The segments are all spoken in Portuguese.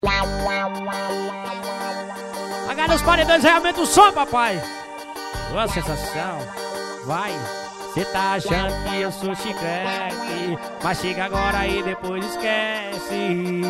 Agarra os paredões, realmente o som, papai. Boa sensação. Vai. Cê tá achando que eu sou chiclete, mas chega agora e depois esquece.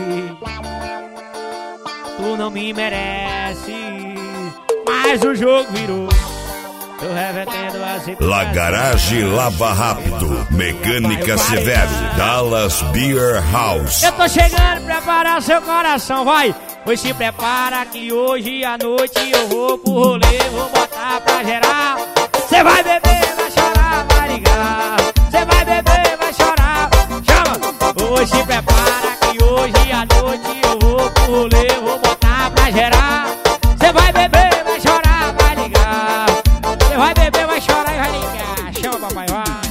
Tu não me merece, mas o jogo virou. Tô revertendo a situação. La Garage Lava Rápido, Mecânica Severo, Dallas Beer House. Eu tô chegando, preparar seu coração, vai. Pois se prepara que hoje à noite eu vou pro rolê, vou botar pra gerar. Cê vai beber, vai chorar, vai ligar. Cê vai beber, vai chorar, chama. Pois se prepara que hoje à noite eu vou pro rolê, vou botar pra gerar. Cê vai beber, vai chorar, vai ligar. Cê vai beber, vai chorar e vai ligar. Chama, papai, vai.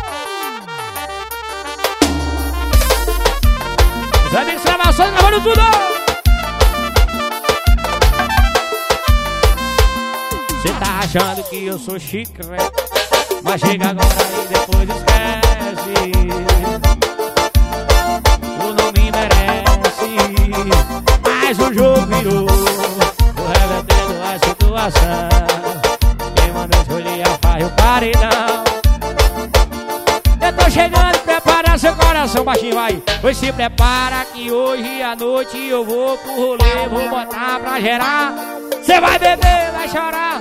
Os amigos gravações gravando tudo. Cê tá achando que eu sou chiclete, mas chega agora e depois esquece. Tu não me merece, mas o jogo virou. Tô revertendo a situação. Quem mandou escolher a farra e o paredão. Eu tô chegando, prepara seu coração, baixinho, vai. Pois se prepara que hoje à noite eu vou pro rolê, vou botar pra gerar. Cê vai beber, vai chorar.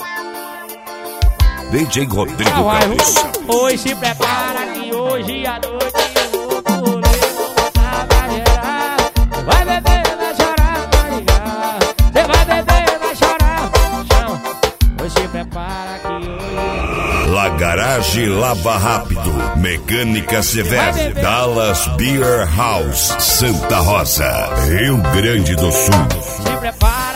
DJ Rodrigo Cabeça. Pois se prepara que hoje à noite eu vou pro rolê, vou botar pra gerar. Cê vai beber, vai chorar, vai ligar. Cê vai beber, vai chorar, chama. Pois se prepara que hoje... La Garage Lava Rápido, Mecânica Severo, Dallas Beer House, Santa Rosa, Rio Grande do Sul. Se prepara